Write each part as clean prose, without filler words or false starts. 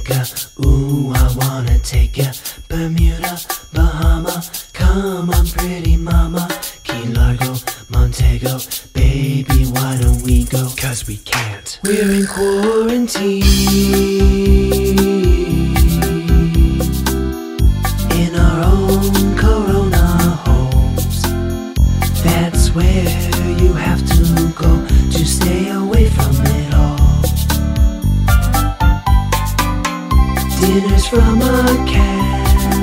Jamaica, ooh, I wanna take ya. Bermuda, Bahama, come on pretty mama. Key Largo, Montego, baby, why don't we go? 'Cause we can't. We're in quarantine in our own Corona homes. That's where you have to go to stay away from it all. Dinners from a can,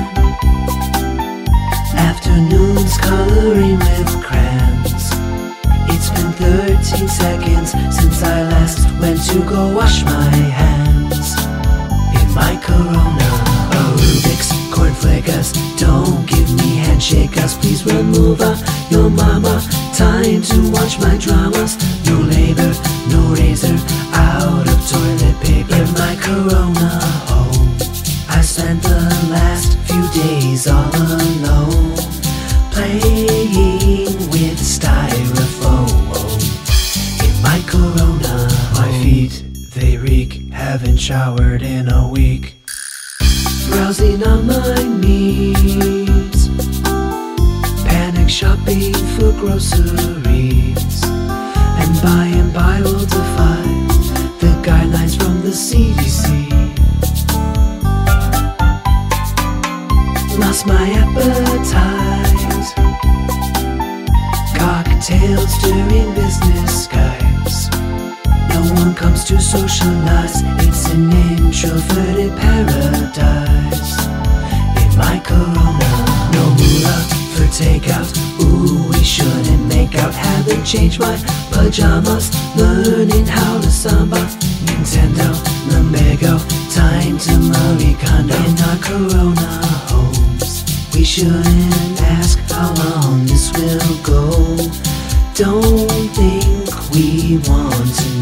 afternoons coloring with crayons. It's been 13 seconds since I last went to go wash my hands. In my Corona aerobics, cornflakers, don't give me handshakers. Please remove your mama, time to watch my dramas. No labor, no razor, out of toilet paper. In my Corona home, I spent the last few days all alone, playing with styrofoam. In my Corona, my feet, they reek, haven't showered in a week. Browsing on my memes, panic shopping for groceries, and by and by will defy the guidelines from the CDC. Lost my appetite, cocktails during business Skypes. No one comes to socialize, it's an introverted paradise. In my Corona, no moolah for takeout, ooh, we shouldn't make out. Haven't changed my pajamas, learning how to samba. Nintendo, Lumbago, time to Marie Kondo. In our Corona homes, we shouldn't ask how long this will go. Don't think we want to